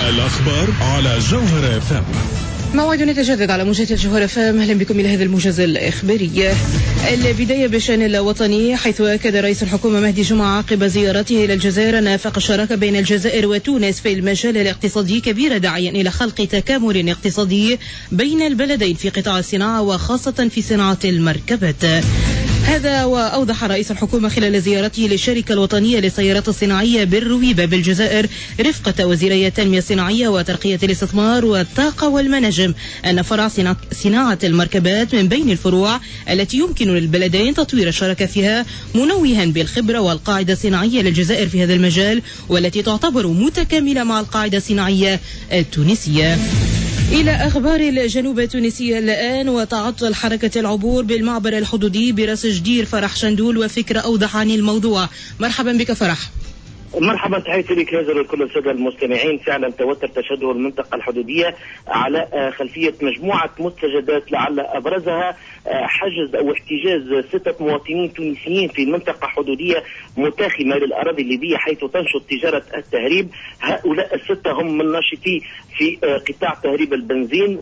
الأخبار على جوهر FM. موعد يتجدد على موجة الجوهر FM. أهلا بكم إلى هذا الموجز الإخباري. البداية بالشأن الوطني، حيث أكد رئيس الحكومة مهدي جمعة عقب زيارته إلى الجزائر أن آفاق الشراكة بين الجزائر وتونس في المجال الاقتصادي كبيرة، داعيا إلى خلق تكامل اقتصادي بين البلدين في قطاع الصناعة وخاصة في صناعة المركبات. هذا وأوضح رئيس الحكومة خلال زيارته للشركة الوطنية للسيارات الصناعية بالرويبة بالجزائر رفقة وزيري التنمية الصناعية وترقية الاستثمار والطاقة والمناجم أن فرع صناعة المركبات من بين الفروع التي يمكن للبلدين تطوير الشراكة فيها، منوها بالخبرة والقاعدة الصناعية للجزائر في هذا المجال، والتي تعتبر متكاملة مع القاعدة الصناعية التونسية. إلى أخبار الجنوب التونسية الآن، وتعطل حركة العبور بالمعبر الحدودي برأس جدير. فرح شندول وفكرة أوضح عن الموضوع. مرحبا بك فرح. مرحبا، تحياتي لك هذا لكل السادة المستمعين. فعلا توتر تشدد المنطقة الحدودية على خلفية مجموعة مستجدات، لعل أبرزها حجز أو احتجاز 6 مواطنين تونسيين في منطقة حدودية متاخمة للأراضي الليبية، حيث تنشط تجارة التهريب. هؤلاء ال6 هم من ناشطي في قطاع تهريب البنزين،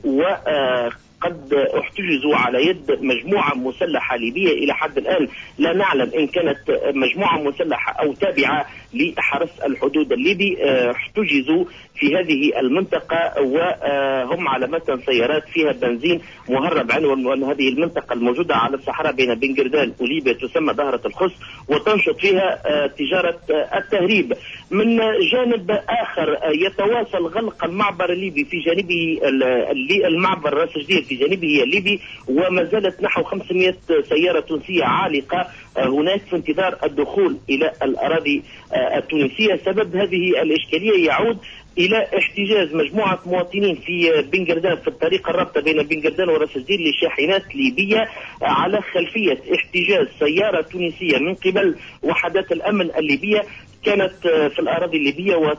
قد احتجزوا على يد مجموعة مسلحة ليبية. إلى حد الآن لا نعلم إن كانت مجموعة مسلحة أو تابعة لحرس الحدود الليبي. احتجزوا في هذه المنطقة وهم على متن سيارات فيها بنزين مهرب عنهم، وأن هذه المنطقة الموجودة على الصحراء بين بنغردان وليبيا تسمى ظهرة الخص، وتنشط فيها تجارة التهريب. من جانب آخر يتواصل غلق المعبر الليبي في جانبه المعبر راس جدير في جانبه الليبي، وما زالت نحو 500 سيارة تونسية عالقة هناك في انتظار الدخول إلى الأراضي التونسية. سبب هذه الإشكالية يعود إلى احتجاز مجموعة مواطنين في بنغردان في الطريق الرابطة بين بنغردان وراس جدير لشاحنات ليبية، على خلفية احتجاز سيارة تونسية من قبل وحدات الأمن الليبية كانت في الأراضي الليبية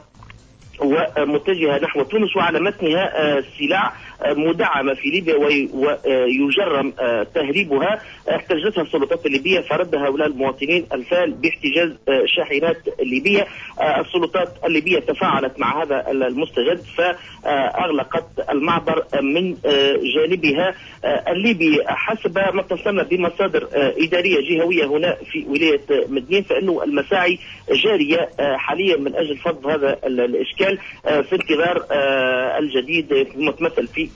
ومتجهة نحو تونس، وعلى متنها سلع مدعمة في ليبيا ويجرم تهريبها. احتجزتها السلطات الليبية، فرد هؤلاء المواطنين الفعل باحتجاز شاحنات ليبية. السلطات الليبية تفاعلت مع هذا المستجد فأغلقت المعبر من جانبها الليبي. حسب ما اتصلنا بمصادر إدارية جهوية هنا في ولاية مدين، فإنه المساعي جارية حاليا من أجل فض هذا الإشكال في انتظار الجديد المتمثل في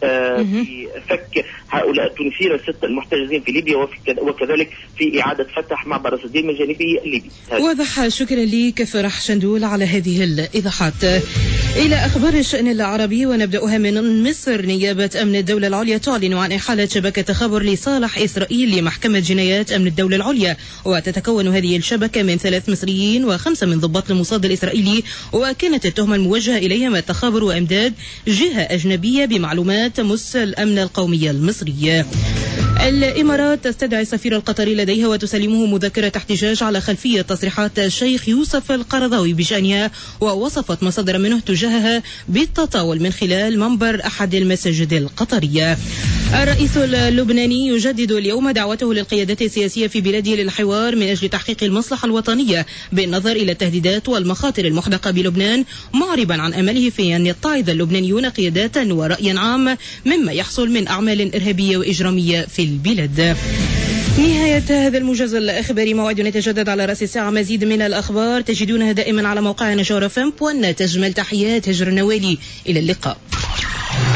فك هؤلاء التونسيين ال6 المحتجزين في ليبيا، وكذلك في إعادة فتح معبر راس جدير من جانبه الليبي. واضح. شكرا لك فرح شندول على هذه الإيضاحات. إلى أخبار الشأن العربي، ونبدأها من مصر. نيابة أمن الدولة العليا تعلن عن إحالة شبكة خبر لصالح إسرائيل لمحكمة جنايات أمن الدولة العليا، وتتكون هذه الشبكة من 3 مصريين و5 من ضباط الموساد الإسرائيلي، وكانت التهمة الموجهة إليهم التخابر وإمداد جهة أجنبية بمعلومات تمس الأمن القومي المصري. الإمارات تستدعي السفير القطري لديها وتسلمه مذكرة احتجاج على خلفية تصريحات الشيخ يوسف القرضاوي بشأنها، ووصفت مصادر منه تجاهها بالتطاول من خلال منبر أحد المساجد القطرية. الرئيس اللبناني يجدد اليوم دعوته للقيادات السياسية في بلاده للحوار من أجل تحقيق المصلحة الوطنية بالنظر إلى التهديدات والمخاطر المحدقة بلبنان، معربا عن أمله في أن يتعظ اللبنانيون قيادة ورأيا عام مما يحصل من أعمال إرهابية وإجرامية في البلاد. نهاية هذا الموجز الإخباري. موعد يتجدد على رأس الساعة. مزيد من الأخبار تجدونها دائما على موقعنا جوهر FM. تجمل تحيات هجر النوالي. إلى اللقاء.